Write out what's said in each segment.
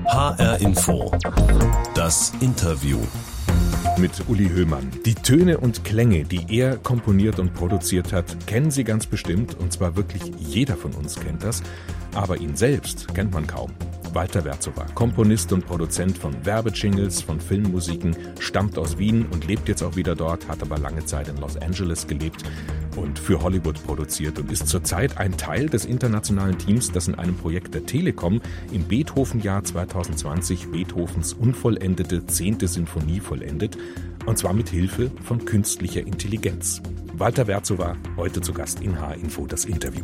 HR Info. Das Interview. Mit Uli Hoemann. Die Töne und Klänge, die er komponiert und produziert hat, kennen Sie ganz bestimmt. Und zwar wirklich jeder von uns kennt das. Aber ihn selbst kennt man kaum. Walter Werzowa, Komponist und Produzent von Werbejingles, von Filmmusiken, stammt aus Wien und lebt jetzt auch wieder dort, hat aber lange Zeit in Los Angeles gelebt und für Hollywood produziert und ist zurzeit ein Teil des internationalen Teams, das in einem Projekt der Telekom im Beethoven-Jahr 2020 Beethovens unvollendete 10. Sinfonie vollendet, und zwar mit Hilfe von künstlicher Intelligenz. Walter Werzowa, heute zu Gast in HR Info, das Interview.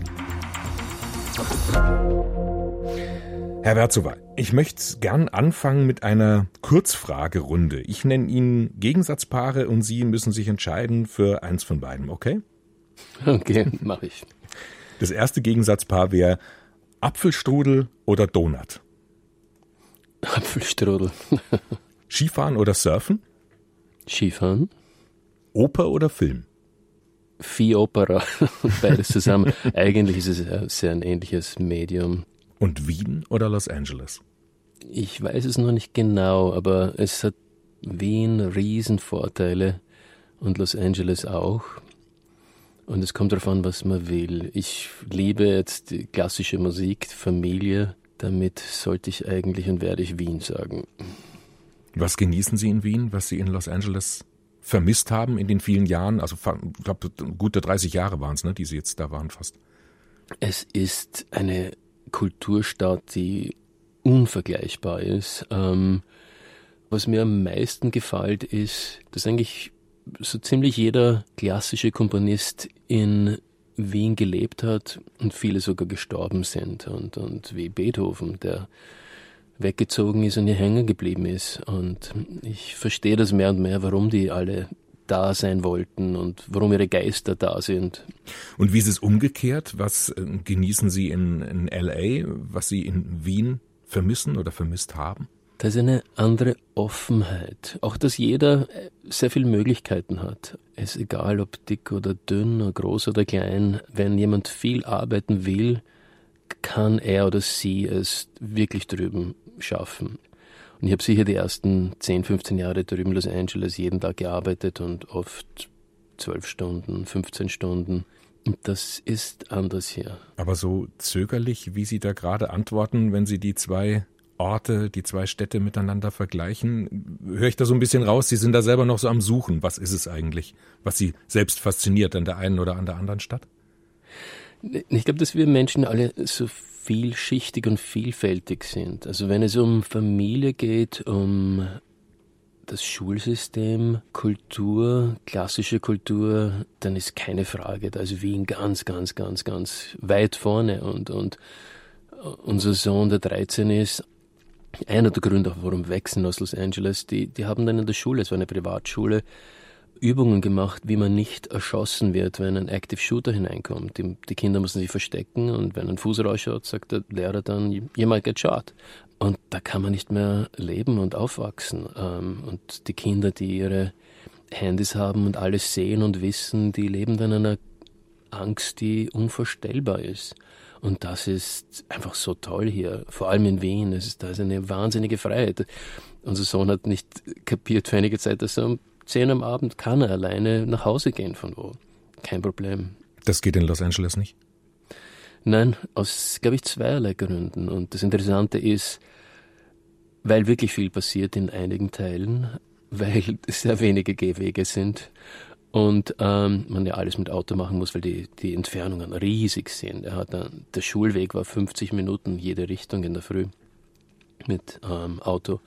Herr Werzowa, ich möchte gern anfangen mit einer Kurzfragerunde. Ich nenne Ihnen Gegensatzpaare und Sie müssen sich entscheiden für eins von beiden, okay? Okay, mache ich. Das erste Gegensatzpaar wäre Apfelstrudel oder Donut? Apfelstrudel. Skifahren oder Surfen? Skifahren. Oper oder Film? Viel Opera, beides zusammen. Eigentlich ist es sehr ein ähnliches Medium. Und Wien oder Los Angeles? Ich weiß es noch nicht genau, aber es hat Wien Riesenvorteile und Los Angeles auch. Und es kommt darauf an, was man will. Ich liebe jetzt die klassische Musik, Familie. Damit sollte ich eigentlich und werde ich Wien sagen. Was genießen Sie in Wien, was Sie in Los Angeles vermisst haben in den vielen Jahren? Also ich glaube, gute 30 Jahre waren es, ne, die Sie jetzt da waren fast. Es ist eine Kulturstadt, die unvergleichbar ist. Was mir am meisten gefällt, ist, dass eigentlich so ziemlich jeder klassische Komponist in Wien gelebt hat und viele sogar gestorben sind. Und wie Beethoven, der weggezogen ist und hier hängen geblieben ist. Und ich verstehe das mehr und mehr, warum die alle da sein wollten und warum ihre Geister da sind. Und wie ist es umgekehrt? Was genießen Sie in L.A., was Sie in Wien vermissen oder vermisst haben? Da ist eine andere Offenheit. Auch, dass jeder sehr viele Möglichkeiten hat. Es ist egal, ob dick oder dünn, oder groß oder klein. Wenn jemand viel arbeiten will, kann er oder sie es wirklich drüben schaffen. Und ich habe sicher die ersten 10, 15 Jahre drüben in Los Angeles jeden Tag gearbeitet und oft 12 Stunden, 15 Stunden. Und das ist anders hier. Aber so zögerlich, wie Sie da gerade antworten, wenn Sie die zwei Orte, die zwei Städte miteinander vergleichen, höre ich da so ein bisschen raus, Sie sind da selber noch so am Suchen. Was ist es eigentlich, was Sie selbst fasziniert an der einen oder an der anderen Stadt? Ich glaube, dass wir Menschen alle so vielschichtig und vielfältig sind. Also wenn es um Familie geht, um das Schulsystem, Kultur, klassische Kultur, dann ist keine Frage, da ist Wien ganz, ganz, ganz, ganz weit vorne. Und unser Sohn, der 13 ist, einer der Gründe, auch warum wir wechseln aus Los Angeles, die haben dann in der Schule, es war eine Privatschule, Übungen gemacht, wie man nicht erschossen wird, wenn ein Active Shooter hineinkommt. Die Kinder müssen sich verstecken und wenn ein Fuß rausschaut, sagt der Lehrer dann, you might get shot. Und da kann man nicht mehr leben und aufwachsen. Und die Kinder, die ihre Handys haben und alles sehen und wissen, die leben dann in einer Angst, die unvorstellbar ist. Und das ist einfach so toll hier, vor allem in Wien. Da ist eine wahnsinnige Freiheit. Unser Sohn hat nicht kapiert für einige Zeit, dass er um 10 am Abend kann er alleine nach Hause gehen von wo. Kein Problem. Das geht in Los Angeles nicht? Nein, aus, glaube ich, zweierlei Gründen. Und das Interessante ist, weil wirklich viel passiert in einigen Teilen, weil sehr wenige Gehwege sind und man ja alles mit Auto machen muss, weil die Entfernungen riesig sind. Der Schulweg war 50 Minuten jede Richtung in der Früh mit Auto.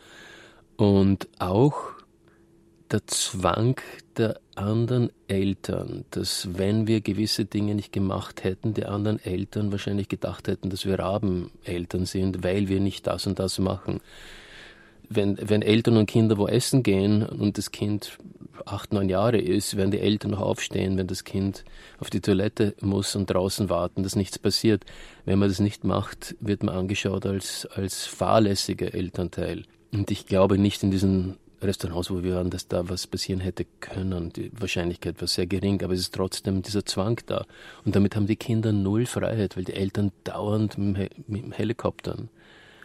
Und auch der Zwang der anderen Eltern, dass wenn wir gewisse Dinge nicht gemacht hätten, die anderen Eltern wahrscheinlich gedacht hätten, dass wir Rabeneltern sind, weil wir nicht das und das machen. Wenn Eltern und Kinder wo essen gehen und das Kind 8, 9 Jahre ist, werden die Eltern noch aufstehen, wenn das Kind auf die Toilette muss und draußen warten, dass nichts passiert. Wenn man das nicht macht, wird man angeschaut als fahrlässiger Elternteil. Und ich glaube nicht in diesen Restaurants, wo wir waren, dass da was passieren hätte können. Die Wahrscheinlichkeit war sehr gering, aber es ist trotzdem dieser Zwang da. Und damit haben die Kinder null Freiheit, weil die Eltern dauernd mit dem Helikoptern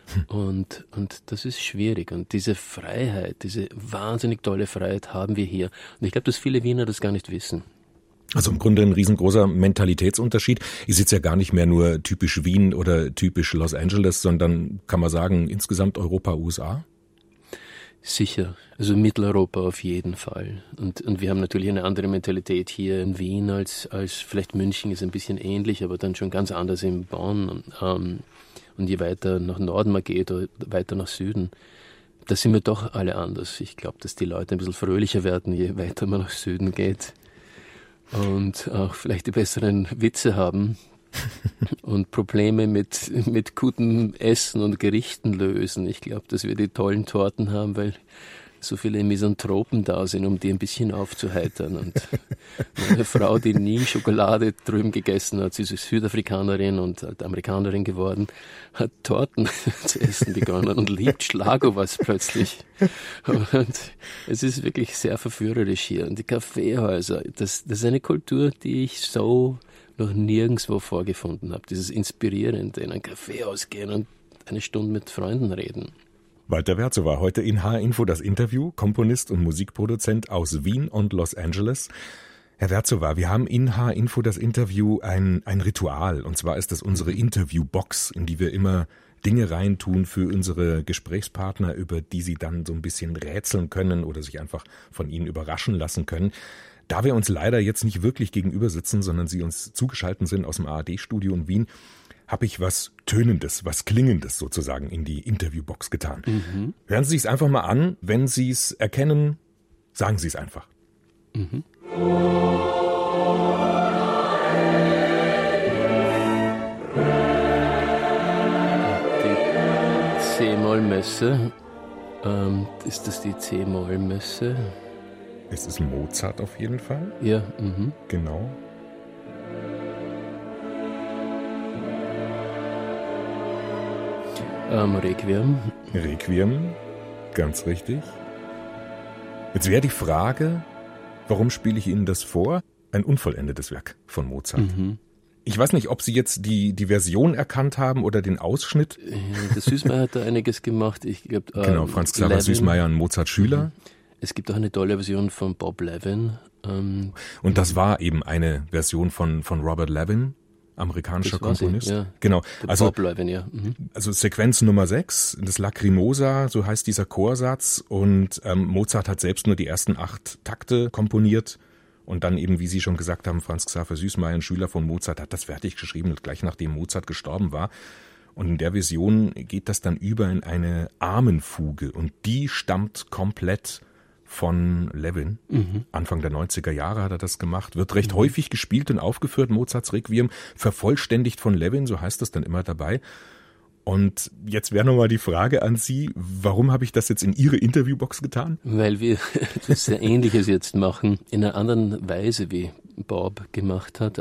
Und das ist schwierig. Und diese Freiheit, diese wahnsinnig tolle Freiheit haben wir hier. Und ich glaube, dass viele Wiener das gar nicht wissen. Also im Grunde ein riesengroßer Mentalitätsunterschied. Ist jetzt ja gar nicht mehr nur typisch Wien oder typisch Los Angeles, sondern kann man sagen, insgesamt Europa, USA? Sicher, also Mitteleuropa auf jeden Fall. Und wir haben natürlich eine andere Mentalität hier in Wien als vielleicht München ist ein bisschen ähnlich, aber dann schon ganz anders in Bonn. Und je weiter nach Norden man geht oder weiter nach Süden, da sind wir doch alle anders. Ich glaube, dass die Leute ein bisschen fröhlicher werden, je weiter man nach Süden geht. Und auch vielleicht die besseren Witze haben und Probleme mit gutem Essen und Gerichten lösen. Ich glaube, dass wir die tollen Torten haben, weil so viele Misanthropen da sind, um die ein bisschen aufzuheitern. Und meine Frau, die nie Schokolade drüben gegessen hat, sie ist Südafrikanerin und halt Amerikanerin geworden, hat Torten zu essen begonnen und liebt Schlagobers plötzlich. Und es ist wirklich sehr verführerisch hier. Und die Kaffeehäuser, das ist eine Kultur, die ich so noch nirgendwo vorgefunden habe. Dieses Inspirierende, in ein Kaffeehaus gehen und eine Stunde mit Freunden reden. Walter Werzow war heute in HR-Info das Interview, Komponist und Musikproduzent aus Wien und Los Angeles. Herr Werzow, wir haben in HR-Info das Interview ein Ritual. Und zwar ist das unsere Interviewbox, in die wir immer Dinge reintun für unsere Gesprächspartner, über die sie dann so ein bisschen rätseln können oder sich einfach von ihnen überraschen lassen können. Da wir uns leider jetzt nicht wirklich gegenüber sitzen, sondern Sie uns zugeschaltet sind aus dem ARD-Studio in Wien, habe ich was Tönendes, was Klingendes sozusagen in die Interviewbox getan. Hören Sie es einfach mal an. Wenn Sie es erkennen, sagen Sie es einfach. Mhm. Die C-Moll-Messe. Ist das die C-Moll-Messe? Es ist Mozart auf jeden Fall. Ja, Genau. Requiem. Requiem, ganz richtig. Jetzt wäre die Frage, warum spiele ich Ihnen das vor? Ein unvollendetes Werk von Mozart. Ich weiß nicht, ob Sie jetzt die Version erkannt haben oder den Ausschnitt. Der Süßmayr hat da einiges gemacht. Ich glaub, genau, Franz Xaver Süßmayr, ein Mozart-Schüler. Es gibt auch eine tolle Version von Bob Levin. Und das war eben eine Version von Robert Levin, amerikanischer Komponist. Ja. Genau. Also, Bob Levin, ja. Also Sequenz Nummer 6, das Lacrimosa, so heißt dieser Chorsatz. Und Mozart hat selbst nur die ersten 8 Takte komponiert. Und dann eben, wie Sie schon gesagt haben, Franz Xaver Süßmayr, ein Schüler von Mozart, hat das fertig geschrieben, gleich nachdem Mozart gestorben war. Und in der Version geht das dann über in eine Armenfuge. Und die stammt komplett von Levin. Anfang der 90er Jahre hat er das gemacht. Wird recht häufig gespielt und aufgeführt, Mozarts Requiem, vervollständigt von Levin, so heißt das dann immer dabei. Und jetzt wäre nochmal die Frage an Sie, warum habe ich das jetzt in Ihre Interviewbox getan? Weil wir etwas sehr Ähnliches jetzt machen, in einer anderen Weise, wie Bob gemacht hat.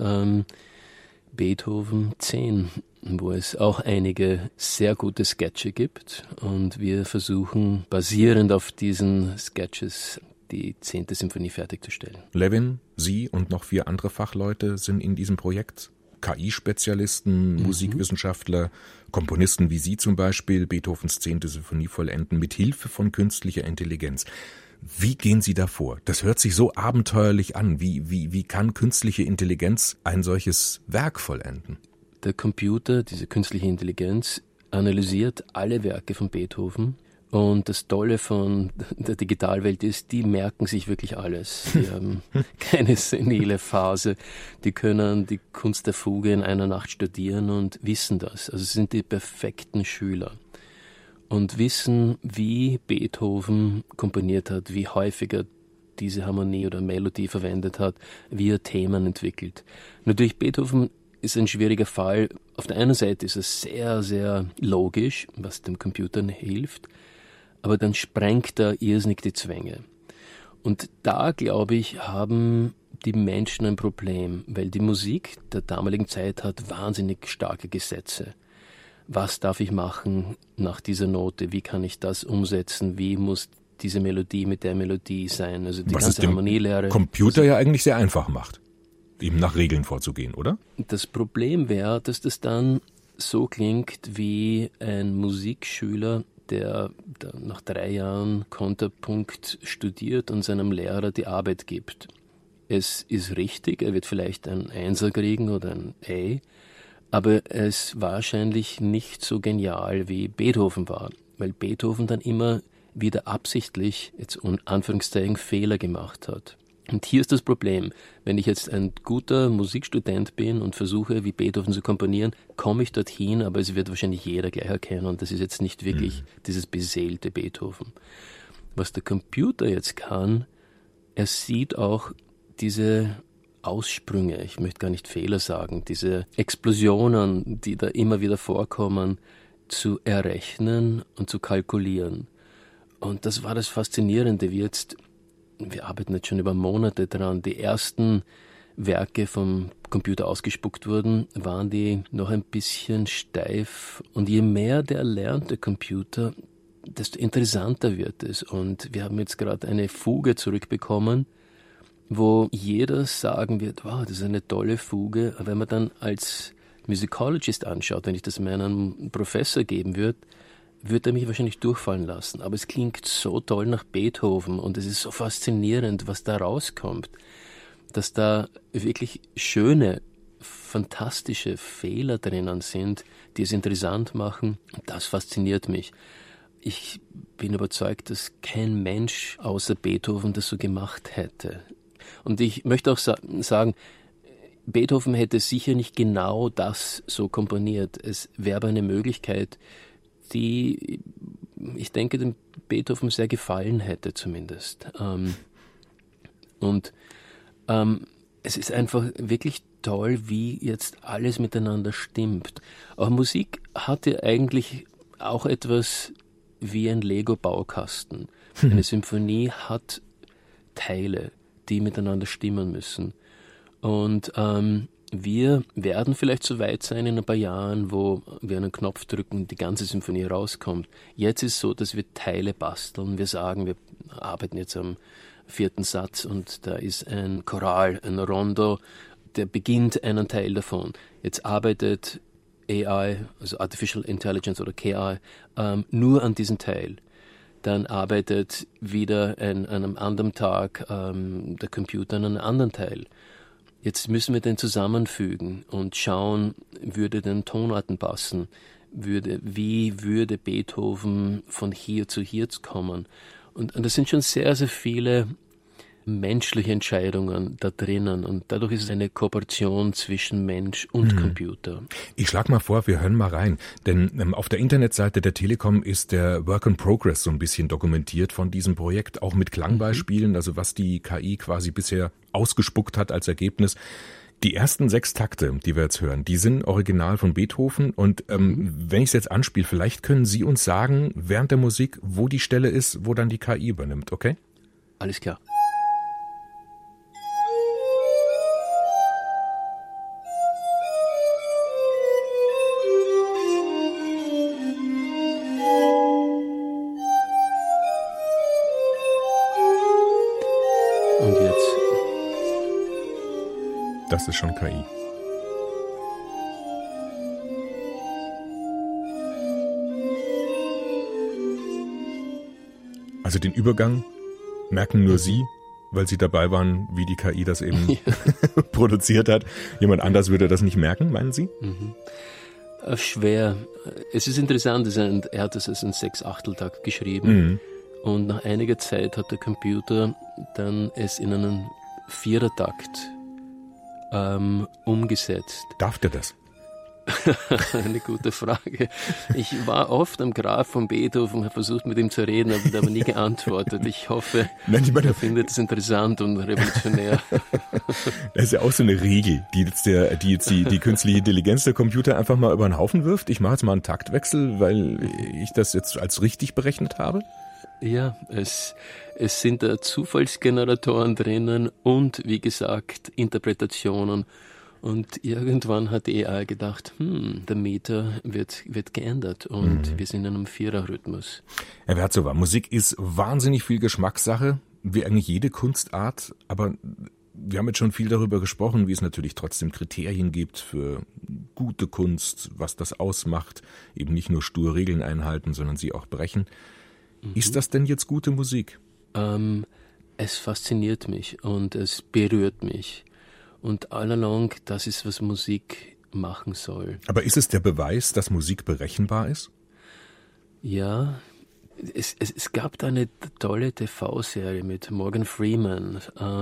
Beethoven 10, wo es auch einige sehr gute Sketche gibt. Und wir versuchen, basierend auf diesen Sketches, die 10. Symphonie fertigzustellen. Levin, Sie und noch 4 andere Fachleute sind in diesem Projekt. KI-Spezialisten, Musikwissenschaftler, Komponisten wie Sie zum Beispiel, Beethovens 10. Symphonie vollenden mit Hilfe von künstlicher Intelligenz. Wie gehen Sie da vor? Das hört sich so abenteuerlich an. Wie kann künstliche Intelligenz ein solches Werk vollenden? Der Computer, diese künstliche Intelligenz, analysiert alle Werke von Beethoven. Und das Tolle von der Digitalwelt ist, die merken sich wirklich alles. Die haben keine senile Phase. Die können die Kunst der Fuge in einer Nacht studieren und wissen das. Also sie sind die perfekten Schüler. Und wissen, wie Beethoven komponiert hat, wie häufig er diese Harmonie oder Melodie verwendet hat, wie er Themen entwickelt. Natürlich, Beethoven ist ein schwieriger Fall. Auf der einen Seite ist es sehr, sehr logisch, was dem Computer hilft, aber dann sprengt er irrsinnig die Zwänge. Und da, glaube ich, haben die Menschen ein Problem, weil die Musik der damaligen Zeit hat wahnsinnig starke Gesetze. Was darf ich machen nach dieser Note? Wie kann ich das umsetzen? Wie muss diese Melodie mit der Melodie sein? Also die ganze Harmonielehre. Computer ja eigentlich sehr einfach macht, eben nach Regeln vorzugehen, oder? Das Problem wäre, dass das dann so klingt wie ein Musikschüler, der nach 3 Jahren Kontrapunkt studiert und seinem Lehrer die Arbeit gibt. Es ist richtig, er wird vielleicht ein Einser kriegen oder ein A, aber er ist wahrscheinlich nicht so genial wie Beethoven war, weil Beethoven dann immer wieder absichtlich, jetzt Anführungszeichen, Fehler gemacht hat. Und hier ist das Problem, wenn ich jetzt ein guter Musikstudent bin und versuche, wie Beethoven zu komponieren, komme ich dorthin, aber es wird wahrscheinlich jeder gleich erkennen und das ist jetzt nicht wirklich dieses beseelte Beethoven. Was der Computer jetzt kann, er sieht auch diese Aussprünge, ich möchte gar nicht Fehler sagen, diese Explosionen, die da immer wieder vorkommen, zu errechnen und zu kalkulieren. Und das war das Faszinierende, wir arbeiten jetzt schon über Monate dran. Die ersten Werke vom Computer ausgespuckt wurden, waren die noch ein bisschen steif. Und je mehr der lernt, der Computer, desto interessanter wird es. Und wir haben jetzt gerade eine Fuge zurückbekommen, wo jeder sagen wird, wow, das ist eine tolle Fuge. Aber wenn man dann als Musicologist anschaut, wenn ich das meinem Professor geben würde er mich wahrscheinlich durchfallen lassen. Aber es klingt so toll nach Beethoven und es ist so faszinierend, was da rauskommt, dass da wirklich schöne, fantastische Fehler drinnen sind, die es interessant machen. Und das fasziniert mich. Ich bin überzeugt, dass kein Mensch außer Beethoven das so gemacht hätte. Und ich möchte auch sagen, Beethoven hätte sicher nicht genau das so komponiert. Es wäre aber eine Möglichkeit, die, ich denke, dem Beethoven sehr gefallen hätte zumindest. Es ist einfach wirklich toll, wie jetzt alles miteinander stimmt. Aber Musik hat ja eigentlich auch etwas wie ein Lego-Baukasten. Eine Symphonie hat Teile, die miteinander stimmen müssen. Und wir werden vielleicht so weit sein in ein paar Jahren, wo wir einen Knopf drücken und die ganze Symphonie rauskommt. Jetzt ist es so, dass wir Teile basteln. Wir sagen, wir arbeiten jetzt am 4. Satz und da ist ein Choral, ein Rondo, der beginnt einen Teil davon. Jetzt arbeitet AI, also Artificial Intelligence oder KI, nur an diesem Teil. Dann arbeitet wieder an einem anderen Tag der Computer an einem anderen Teil. Jetzt müssen wir den zusammenfügen und schauen, würde den Tonarten passen, wie würde Beethoven von hier zu hier kommen. Und das sind schon sehr, sehr viele menschliche Entscheidungen da drinnen und dadurch ist es eine Kooperation zwischen Mensch und Computer. Ich schlage mal vor, wir hören mal rein, denn auf der Internetseite der Telekom ist der Work in Progress so ein bisschen dokumentiert von diesem Projekt, auch mit Klangbeispielen, also was die KI quasi bisher ausgespuckt hat als Ergebnis. Die ersten 6 Takte, die wir jetzt hören, die sind original von Beethoven und wenn ich es jetzt anspiele, vielleicht können Sie uns sagen, während der Musik, wo die Stelle ist, wo dann die KI übernimmt, okay? Alles klar. Und jetzt? Das ist schon KI. Also den Übergang merken nur Sie, weil Sie dabei waren, wie die KI das eben produziert hat. Jemand anders würde das nicht merken, meinen Sie? Schwer. Es ist interessant, er hat das als einen 6/8-Takt geschrieben. Und nach einiger Zeit hat der Computer dann es in einen 4er-Takt umgesetzt. Darf der das? Eine gute Frage. Ich war oft am Grab von Beethoven, habe versucht mit ihm zu reden, aber nie geantwortet. Ich hoffe, er findet es interessant und revolutionär. Das ist ja auch so eine Regel, die jetzt die künstliche Intelligenz der Computer einfach mal über den Haufen wirft. Ich mache jetzt mal einen Taktwechsel, weil ich das jetzt als richtig berechnet habe. Ja, es sind da Zufallsgeneratoren drinnen und, wie gesagt, Interpretationen. Und irgendwann hat die AI gedacht, der Meter wird geändert und wir sind in einem 4er-Rhythmus. Herr Werzowa, Musik ist wahnsinnig viel Geschmackssache, wie eigentlich jede Kunstart, aber Wir haben jetzt schon viel darüber gesprochen, wie es natürlich trotzdem Kriterien gibt für gute Kunst, was das ausmacht, eben nicht nur stur Regeln einhalten, sondern sie auch brechen. Ist das denn jetzt gute Musik? Es fasziniert mich und es berührt mich. Und allalong, das ist, was Musik machen soll. Aber ist es der Beweis, dass Musik berechenbar ist? Ja, es gab da eine tolle TV-Serie mit Morgan Freeman,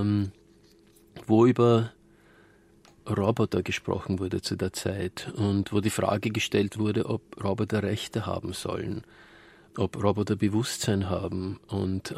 wo über Roboter gesprochen wurde zu der Zeit und wo die Frage gestellt wurde, ob Roboter Rechte haben sollen, ob Roboter Bewusstsein haben und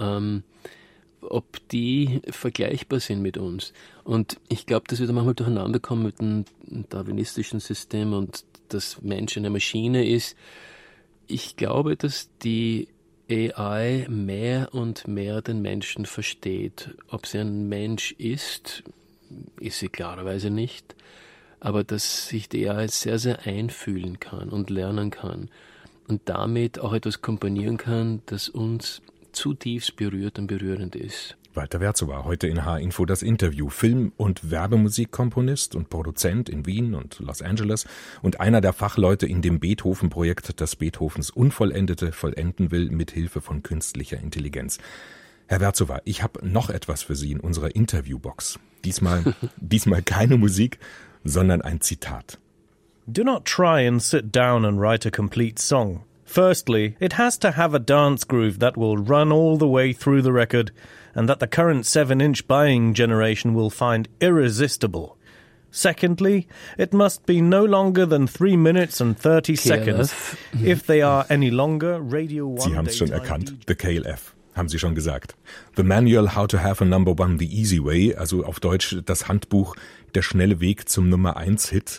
ob die vergleichbar sind mit uns. Und ich glaube, dass wir da manchmal durcheinander kommen mit dem darwinistischen System und dass Mensch eine Maschine ist. Ich glaube, dass die AI mehr und mehr den Menschen versteht. Ob sie ein Mensch ist sie klarerweise nicht. Aber dass sich die AI sehr, sehr einfühlen kann und lernen kann. Und damit auch etwas komponieren kann, das uns zutiefst berührt und berührend ist. Walter Werzowa, heute in H-Info das Interview. Film- und Werbemusikkomponist und Produzent in Wien und Los Angeles und einer der Fachleute in dem Beethoven-Projekt, das Beethovens Unvollendete vollenden will, mit Hilfe von künstlicher Intelligenz. Herr Werzowa, ich habe noch etwas für Sie in unserer Interviewbox. Diesmal keine Musik, sondern ein Zitat. Do not try and sit down and write a complete song. Firstly, it has to have a dance groove that will run all the way through the record and that the current 7-inch buying generation will find irresistible. Secondly, it must be no longer than 3 minutes and 30 seconds. If they are any longer, Radio 1... Sie haben es schon erkannt, The KLF. Haben Sie schon gesagt. The Manual How to Have a Number One the Easy Way, also auf Deutsch das Handbuch Der schnelle Weg zum Nummer 1 Hit,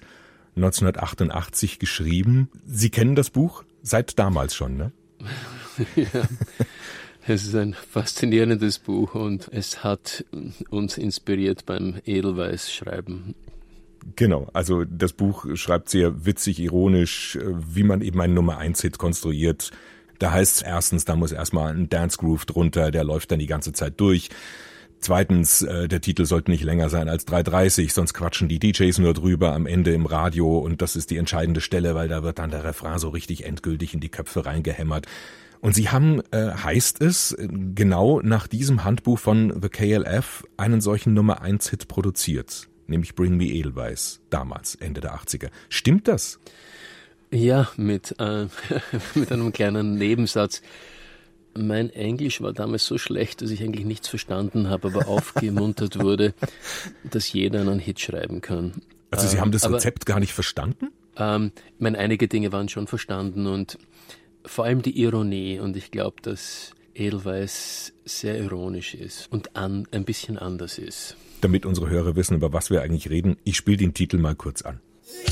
1988 geschrieben. Sie kennen das Buch? Seit damals schon, ne? Ja, es ist ein faszinierendes Buch und es hat uns inspiriert beim Edelweiss-Schreiben. Genau, also das Buch schreibt sehr witzig, ironisch, wie man eben einen Nummer-1-Hit konstruiert. Da heißt es erstens, da muss erstmal ein Dance Groove drunter, der läuft dann die ganze Zeit durch. Zweitens, der Titel sollte nicht länger sein als 3:30, sonst quatschen die DJs nur drüber am Ende im Radio und das ist die entscheidende Stelle, weil da wird dann der Refrain so richtig endgültig in die Köpfe reingehämmert. Und sie haben, heißt es, genau nach diesem Handbuch von The KLF einen solchen Nummer-1-Hit produziert, nämlich Bring Me Edelweiss, damals, Ende der 80er. Stimmt das? Ja, mit einem kleinen Nebensatz. Mein Englisch war damals so schlecht, dass ich eigentlich nichts verstanden habe, aber aufgemuntert wurde, dass jeder einen Hit schreiben kann. Also Sie haben das Rezept gar nicht verstanden? Einige Dinge waren schon verstanden und vor allem die Ironie. Und ich glaube, dass Edelweiss sehr ironisch ist und ein bisschen anders ist. Damit unsere Hörer wissen, über was wir eigentlich reden, ich spiele den Titel mal kurz an.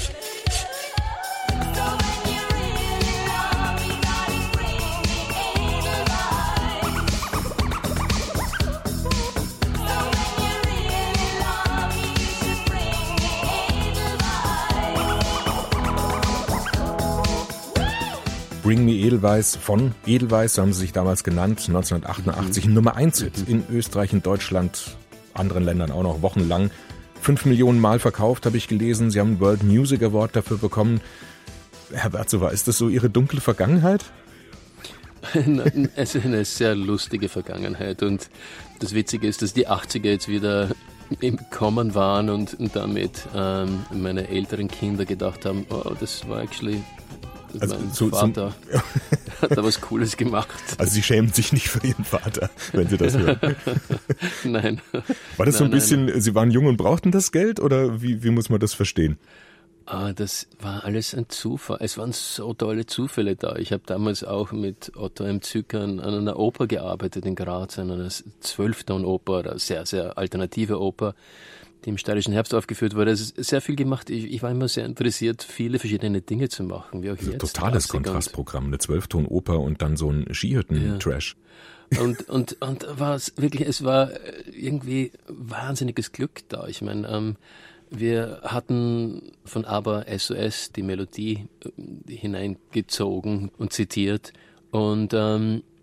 Bring Me Edelweiss von Edelweiss, so haben sie sich damals genannt, 1988, Nummer 1-Hit in Österreich, in Deutschland, anderen Ländern auch noch wochenlang. 5 Millionen Mal verkauft, habe ich gelesen. Sie haben einen World Music Award dafür bekommen. Herr Werzowa, ist das so Ihre dunkle Vergangenheit? Es ist eine sehr lustige Vergangenheit und das Witzige ist, dass die 80er jetzt wieder im Kommen waren und damit meine älteren Kinder gedacht haben, oh, das war actually... Also mein Vater hat da was Cooles gemacht. Also Sie schämen sich nicht für Ihren Vater, wenn Sie das hören? Nein. War das so ein bisschen, nein. Sie waren jung und brauchten das Geld oder wie muss man das verstehen? Das war alles ein Zufall. Es waren so tolle Zufälle da. Ich habe damals auch mit Otto M. Zückern an einer Oper gearbeitet in Graz, an einer 12-Ton-Oper, eine sehr, sehr alternative Oper, die im Steirischen Herbst aufgeführt wurde. Es ist sehr viel gemacht. Ich war immer sehr interessiert, viele verschiedene Dinge zu machen, wie auch jetzt. Totales Kontrastprogramm, eine 12-Ton-Oper und dann so ein Skihütten-Trash. Ja. Und war es wirklich, es war irgendwie wahnsinniges Glück da. Ich meine, wir hatten von ABBA SOS die Melodie hineingezogen und zitiert und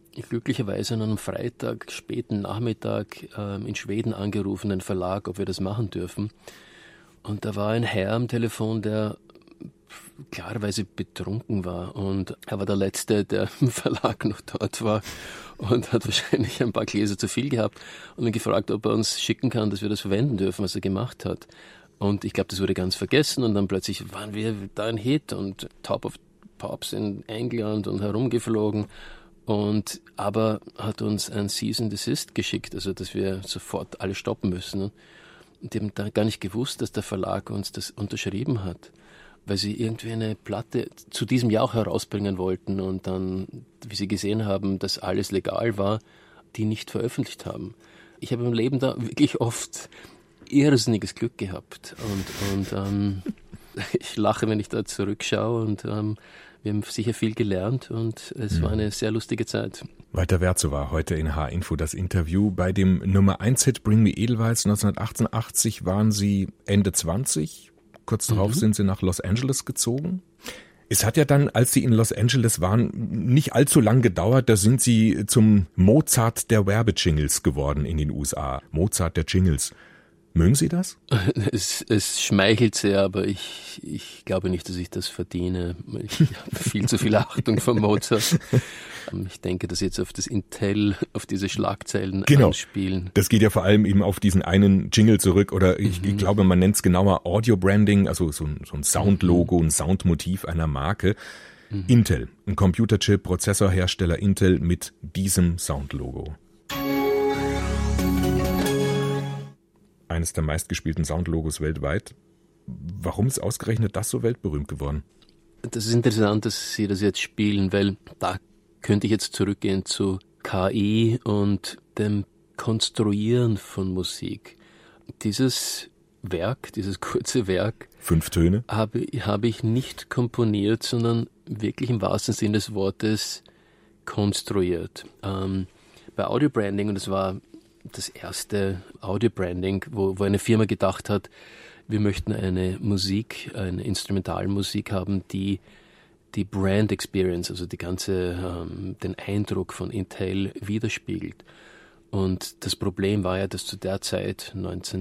glücklicherweise an einem Freitag, späten Nachmittag in Schweden angerufen, den Verlag, ob wir das machen dürfen. Und da war ein Herr am Telefon, der klarerweise betrunken war. Und er war der Letzte, der im Verlag noch dort war und hat wahrscheinlich ein paar Gläser zu viel gehabt und ihn gefragt, ob er uns schicken kann, dass wir das verwenden dürfen, was er gemacht hat. Und ich glaube, das wurde ganz vergessen und dann plötzlich waren wir da ein Hit und Top of Pops in England und herumgeflogen. Aber hat uns ein Cease and Desist geschickt, also dass wir sofort alle stoppen müssen. Und die haben da gar nicht gewusst, dass der Verlag uns das unterschrieben hat, weil sie irgendwie eine Platte zu diesem Jahr auch herausbringen wollten und dann, wie sie gesehen haben, dass alles legal war, die nicht veröffentlicht haben. Ich habe im Leben da wirklich oft irrsinniges Glück gehabt und ich lache, wenn ich da zurückschaue und wir haben sicher viel gelernt und es war eine sehr lustige Zeit. Walter Werzo war heute in H-Info das Interview. Bei dem Nummer-1-Hit Bring Me Edelweiss 1988 waren Sie Ende 20. Kurz darauf sind Sie nach Los Angeles gezogen. Es hat ja dann, als Sie in Los Angeles waren, nicht allzu lang gedauert. Da sind Sie zum Mozart der Werbejingles geworden in den USA. Mozart der Jingles. Mögen Sie das? Es schmeichelt sehr, aber ich glaube nicht, dass ich das verdiene. Ich habe viel zu viel Achtung vor Mozart. Ich denke, dass jetzt auf das Intel, auf diese Schlagzeilen anspielen. Das geht ja vor allem eben auf diesen einen Jingle zurück oder ich glaube, man nennt es genauer Audio-Branding, also so ein Soundlogo, ein Soundmotiv einer Marke. Intel, ein Computerchip, Prozessorhersteller Intel mit diesem Soundlogo. Eines der meistgespielten Soundlogos weltweit. Warum ist ausgerechnet das so weltberühmt geworden? Das ist interessant, dass Sie das jetzt spielen, weil da könnte ich jetzt zurückgehen zu KI und dem Konstruieren von Musik. Dieses Werk, dieses kurze Werk, 5 Töne, habe ich nicht komponiert, sondern wirklich im wahrsten Sinne des Wortes konstruiert. Bei Audio-Branding, und das war das erste Audio-Branding, wo eine Firma gedacht hat, wir möchten eine Instrumentalmusik haben, die Brand Experience, also den Eindruck von Intel widerspiegelt. Und das Problem war ja, dass zu der Zeit,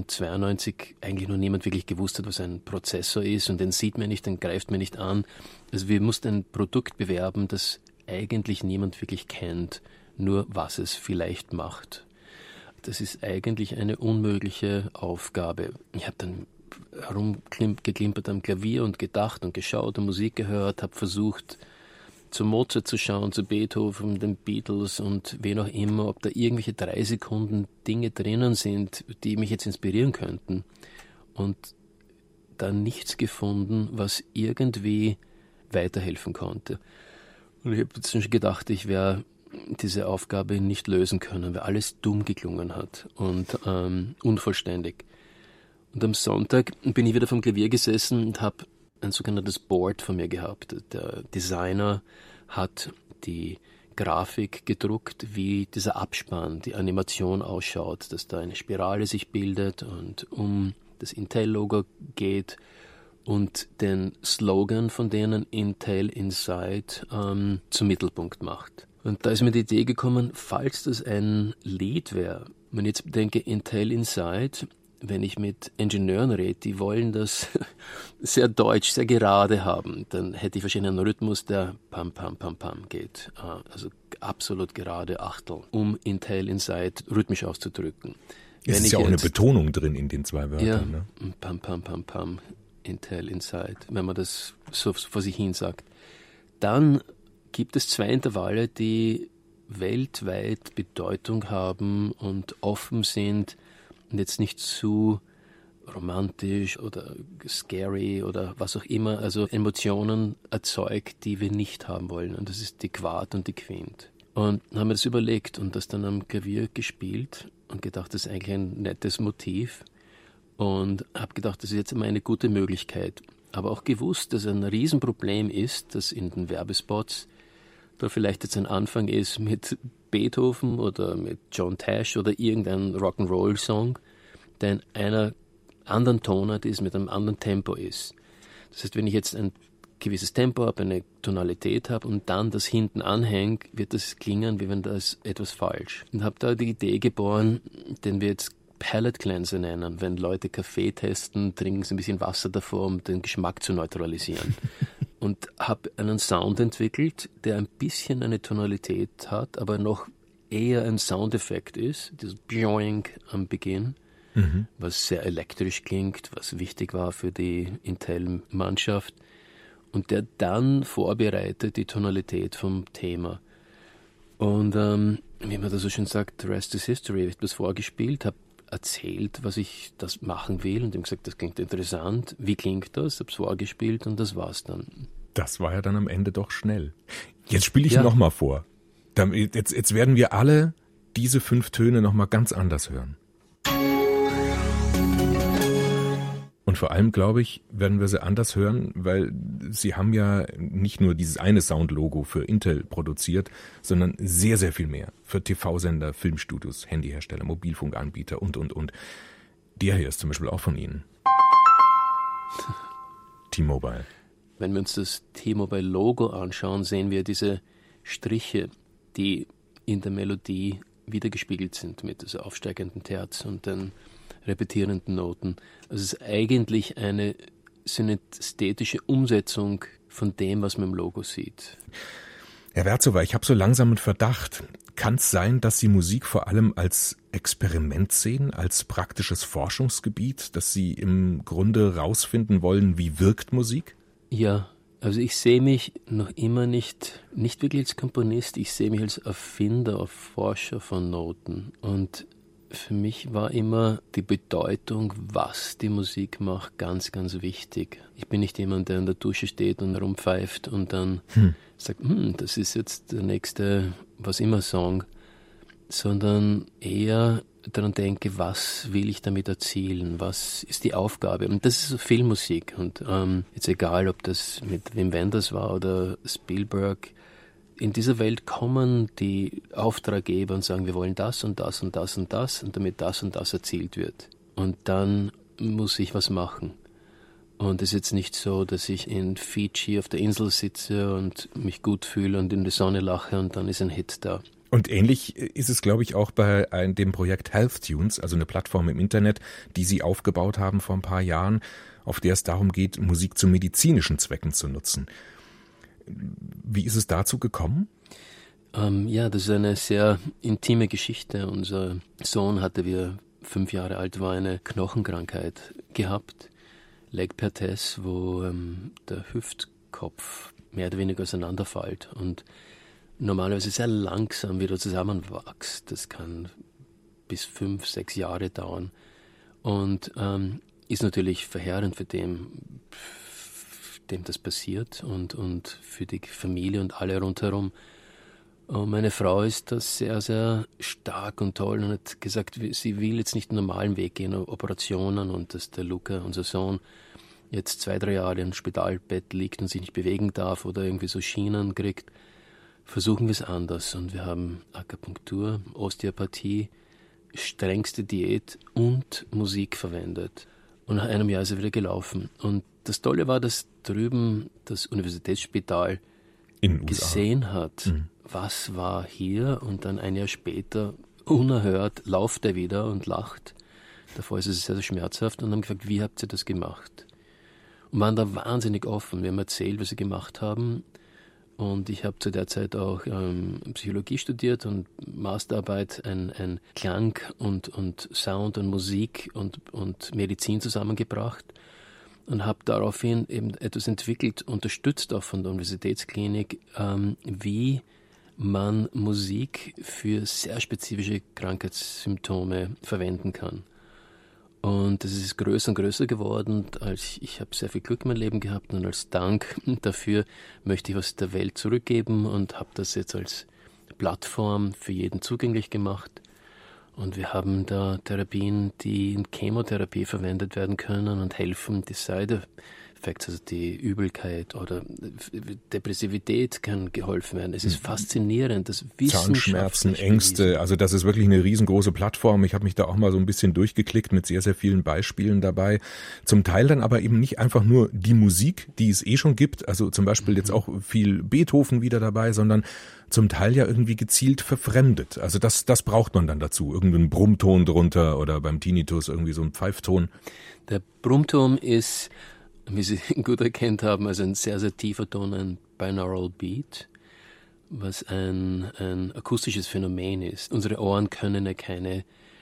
1992, eigentlich noch niemand wirklich gewusst hat, was ein Prozessor ist und den sieht man nicht, den greift man nicht an. Also wir mussten ein Produkt bewerben, das eigentlich niemand wirklich kennt, nur was es vielleicht macht. Das ist eigentlich eine unmögliche Aufgabe. Ich habe dann herumgeklimpert am Klavier und gedacht und geschaut und Musik gehört, habe versucht, zu Mozart zu schauen, zu Beethoven, den Beatles und wen auch immer, ob da irgendwelche 3 Sekunden Dinge drinnen sind, die mich jetzt inspirieren könnten. Und dann nichts gefunden, was irgendwie weiterhelfen konnte. Und ich habe jetzt schon gedacht, ich werde diese Aufgabe nicht lösen können, weil alles dumm geklungen hat und unvollständig. Und am Sonntag bin ich wieder vom Klavier gesessen und habe ein sogenanntes Board von mir gehabt. Der Designer hat die Grafik gedruckt, wie dieser Abspann, die Animation ausschaut, dass da eine Spirale sich bildet und um das Intel-Logo geht und den Slogan von denen Intel Inside zum Mittelpunkt macht. Und da ist mir die Idee gekommen, falls das ein Lied wäre, wenn ich jetzt denke, Intel Inside, wenn ich mit Ingenieuren rede, die wollen das sehr deutsch, sehr gerade haben, dann hätte ich wahrscheinlich einen Rhythmus, der Pam, Pam, Pam, Pam geht. Also absolut gerade Achtel, um Intel Inside rhythmisch auszudrücken. Es ist ja auch eine Betonung drin in den 2 Wörtern. Ja, ne? Pam, Pam, Pam, Pam, Intel Inside, wenn man das so vor sich hin sagt. Dann gibt es 2 Intervalle, die weltweit Bedeutung haben und offen sind und jetzt nicht zu romantisch oder scary oder was auch immer, also Emotionen erzeugt, die wir nicht haben wollen. Und das ist die Quart und die Quint. Und dann haben wir das überlegt und das dann am Klavier gespielt und gedacht, das ist eigentlich ein nettes Motiv. Und habe gedacht, das ist jetzt immer eine gute Möglichkeit. Aber auch gewusst, dass ein Riesenproblem ist, dass in den Werbespots da vielleicht jetzt ein Anfang ist mit Beethoven oder mit John Tesh oder irgendein Rock'n'Roll-Song, der in einer anderen Tonart ist, mit einem anderen Tempo ist. Das heißt, wenn ich jetzt ein gewisses Tempo habe, eine Tonalität habe und dann das hinten anhängt, wird das klingen, wie wenn das etwas falsch. Und habe da die Idee geboren, den wir jetzt Palate Cleanser nennen. Wenn Leute Kaffee testen, trinken sie ein bisschen Wasser davor, um den Geschmack zu neutralisieren. Und habe einen Sound entwickelt, der ein bisschen eine Tonalität hat, aber noch eher ein Soundeffekt ist, das Boing am Beginn, was sehr elektrisch klingt, was wichtig war für die Intel-Mannschaft und der dann vorbereitet die Tonalität vom Thema. Und wie man da so schön sagt, the rest is history. Ich habe das vorgespielt, habe erzählt, was ich das machen will und ihm gesagt, das klingt interessant, wie klingt das, habe es vorgespielt und das war's dann. Das war ja dann am Ende doch schnell. Jetzt spiele ich nochmal vor. Jetzt werden wir alle diese 5 Töne nochmal ganz anders hören. Und vor allem, glaube ich, werden wir sie anders hören, weil sie haben ja nicht nur dieses eine Soundlogo für Intel produziert, sondern sehr, sehr viel mehr für TV-Sender, Filmstudios, Handyhersteller, Mobilfunkanbieter und. Der hier ist zum Beispiel auch von Ihnen. T-Mobile. Wenn wir uns das T-Mobile-Logo anschauen, sehen wir diese Striche, die in der Melodie wiedergespiegelt sind mit dieser aufsteigenden Terz und den repetierenden Noten. Also es ist eigentlich eine synästhetische Umsetzung von dem, was man im Logo sieht. Herr Werzowa, ich habe so langsam einen Verdacht. Kann es sein, dass Sie Musik vor allem als Experiment sehen, als praktisches Forschungsgebiet, dass Sie im Grunde rausfinden wollen, wie wirkt Musik? Ja, also ich sehe mich noch immer nicht wirklich als Komponist, ich sehe mich als Erfinder, Forscher von Noten. Und für mich war immer die Bedeutung, was die Musik macht, ganz, ganz wichtig. Ich bin nicht jemand, der in der Dusche steht und rumpfeift und dann sagt, das ist jetzt der nächste was-immer-Song, sondern eher daran denke, was will ich damit erzielen, was ist die Aufgabe. Und das ist so Filmmusik. Und jetzt egal, ob das mit Wim Wenders war oder Spielberg, in dieser Welt kommen die Auftraggeber und sagen, wir wollen das und das und das und das und damit das und das erzielt wird. Und dann muss ich was machen. Und es ist jetzt nicht so, dass ich in Fiji auf der Insel sitze und mich gut fühle und in die Sonne lache und dann ist ein Hit da. Und ähnlich ist es, glaube ich, auch bei dem Projekt Health Tunes, also eine Plattform im Internet, die Sie aufgebaut haben vor ein paar Jahren, auf der es darum geht, Musik zu medizinischen Zwecken zu nutzen. Wie ist es dazu gekommen? Ja, das ist eine sehr intime Geschichte. Unser Sohn hatte, wie er 5 Jahre alt war, eine Knochenkrankheit gehabt, Leg Perthes, wo der Hüftkopf mehr oder weniger auseinanderfällt und normalerweise sehr langsam wieder zusammenwächst. Das kann bis 5, 6 Jahre dauern und ist natürlich verheerend für dem das passiert und für die Familie und alle rundherum. Und meine Frau ist da sehr, sehr stark und toll und hat gesagt, sie will jetzt nicht den normalen Weg gehen, Operationen und dass der Luca, unser Sohn, jetzt 2, 3 Jahre im Spitalbett liegt und sich nicht bewegen darf oder irgendwie so Schienen kriegt. Versuchen wir es anders und wir haben Akupunktur, Osteopathie, strengste Diät und Musik verwendet. Und nach einem Jahr ist er wieder gelaufen. Und das Tolle war, dass drüben das Universitätsspital gesehen hat, was war hier und dann ein Jahr später, unerhört, lauft er wieder und lacht. Davor ist es sehr, sehr schmerzhaft und haben gefragt, wie habt ihr das gemacht? Und waren da wahnsinnig offen. Wir haben erzählt, was sie gemacht haben. Und ich habe zu der Zeit auch Psychologie studiert und Masterarbeit ein Klang und Sound und Musik und Medizin zusammengebracht und habe daraufhin eben etwas entwickelt, unterstützt auch von der Universitätsklinik, wie man Musik für sehr spezifische Krankheitssymptome verwenden kann. Und das ist größer und größer geworden. Ich habe sehr viel Glück in meinem Leben gehabt und als Dank dafür möchte ich was der Welt zurückgeben und habe das jetzt als Plattform für jeden zugänglich gemacht. Und wir haben da Therapien, die in Chemotherapie verwendet werden können und helfen, die Side Effects, also die Übelkeit oder Depressivität kann geholfen werden. Es ist faszinierend, das Zahnschmerzen, Ängste, also das ist wirklich eine riesengroße Plattform. Ich habe mich da auch mal so ein bisschen durchgeklickt mit sehr, sehr vielen Beispielen dabei. Zum Teil dann aber eben nicht einfach nur die Musik, die es schon gibt, also zum Beispiel jetzt auch viel Beethoven wieder dabei, sondern zum Teil ja irgendwie gezielt verfremdet. Also das braucht man dann dazu. Irgendeinen Brummton drunter oder beim Tinnitus irgendwie so ein Pfeifton. Der Brummton ist, wie Sie gut erkannt haben, also ein sehr, sehr tiefer Ton, ein Binaural Beat, was ein akustisches Phänomen ist. Unsere Ohren können ja keine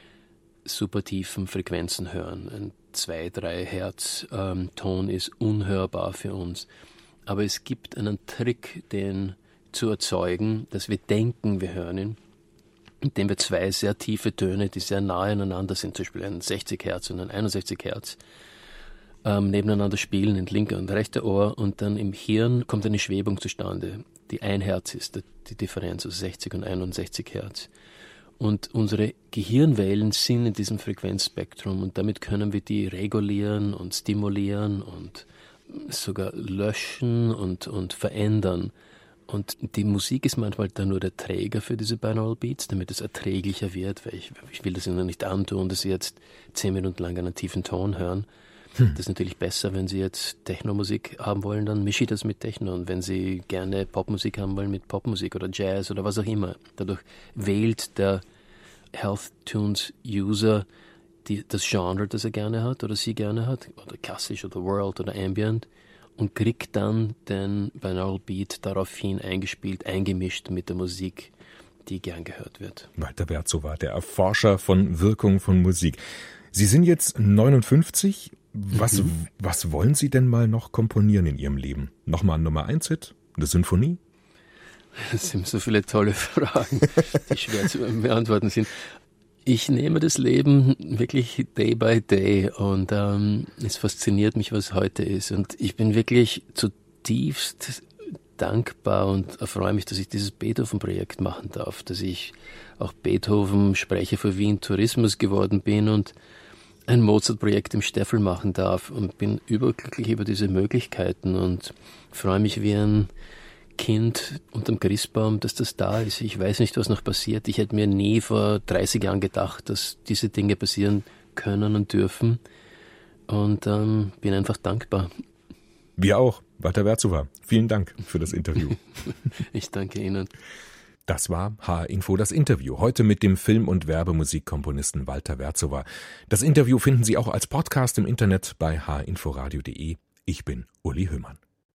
super tiefen Frequenzen hören. Ein 2-3 Hertz Ton ist unhörbar für uns. Aber es gibt einen Trick, den zu erzeugen, dass wir denken, wir hören ihn, indem wir zwei sehr tiefe Töne, die sehr nahe aneinander sind, zum Beispiel ein 60 Hertz und ein 61 Hertz, nebeneinander spielen, in linker und rechter Ohr, und dann im Hirn kommt eine Schwebung zustande, die 1 Hertz ist, die Differenz, also 60 und 61 Hertz. Und unsere Gehirnwellen sind in diesem Frequenzspektrum und damit können wir die regulieren und stimulieren und sogar löschen und verändern. Und die Musik ist manchmal dann nur der Träger für diese Binaural Beats, damit es erträglicher wird, weil ich will das Ihnen nicht antun, dass Sie jetzt 10 Minuten lang einen tiefen Ton hören. Das ist natürlich besser, wenn Sie jetzt Techno-Musik haben wollen, dann mische ich das mit Techno. Und wenn Sie gerne Popmusik haben wollen, mit Popmusik oder Jazz oder was auch immer. Dadurch wählt der Health Tunes User das Genre, das er gerne hat oder sie gerne hat, oder klassisch oder World oder Ambient, und kriegt dann den Binaural Beat daraufhin eingespielt, eingemischt mit der Musik, die gern gehört wird. Walter Werzowa, der Erforscher von Wirkung von Musik. Sie sind jetzt 59. Was wollen Sie denn mal noch komponieren in Ihrem Leben? Nochmal ein Nummer-1-Hit? Eine Sinfonie? Das sind so viele tolle Fragen, die schwer zu beantworten sind. Ich nehme das Leben wirklich day by day und es fasziniert mich, was heute ist. Und ich bin wirklich zutiefst dankbar und erfreue mich, dass ich dieses Beethoven-Projekt machen darf, dass ich auch Beethoven-Sprecher für Wien Tourismus geworden bin und ein Mozart-Projekt im Steffel machen darf und bin überglücklich über diese Möglichkeiten und freue mich wie ein Kind unterm Christbaum, dass das da ist. Ich weiß nicht, was noch passiert. Ich hätte mir nie vor 30 Jahren gedacht, dass diese Dinge passieren können und dürfen. Und bin einfach dankbar. Wir auch. Walter Werzowa, vielen Dank für das Interview. Ich danke Ihnen. Das war HR-Info, das Interview. Heute mit dem Film- und Werbemusikkomponisten Walter Werzowa. Das Interview finden Sie auch als Podcast im Internet bei hrinforadio.de. Ich bin Uli Höhmann.